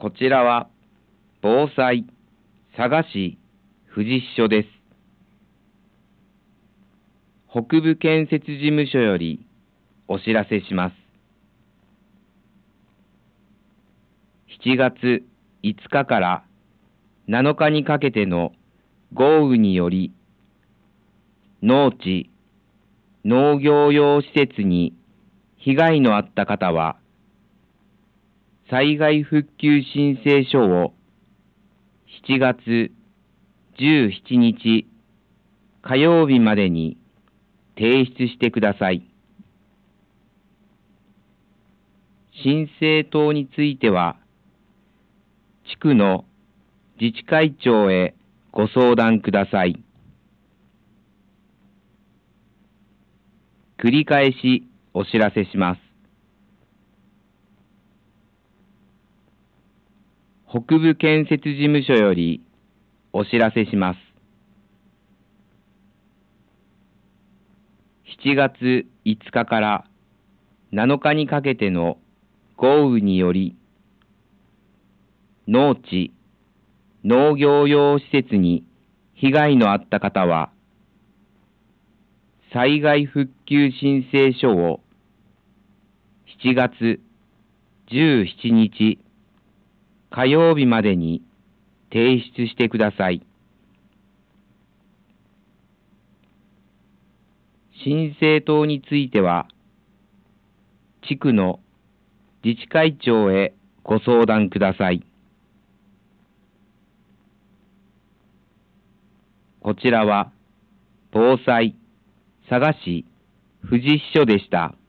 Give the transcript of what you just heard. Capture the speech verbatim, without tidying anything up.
こちらは防災佐賀市富士支所です。北部建設事務所よりお知らせします。しちがついつかからなのかにかけての豪雨により、農地、農業用施設に被害のあった方は、災害復旧申請書をしちがつじゅうしちにち火曜日までに提出してください。申請等については、地区の自治会長へご相談ください。繰り返しお知らせします。北部建設事務所よりお知らせします。しちがついつかからなのかにかけての豪雨により、農地、農業用施設に被害のあった方は、災害復旧申請書をしちがつじゅうしちにち火曜日までに提出してください。申請等については、地区の自治会長へご相談ください。こちらは防災佐賀市富士支所でした。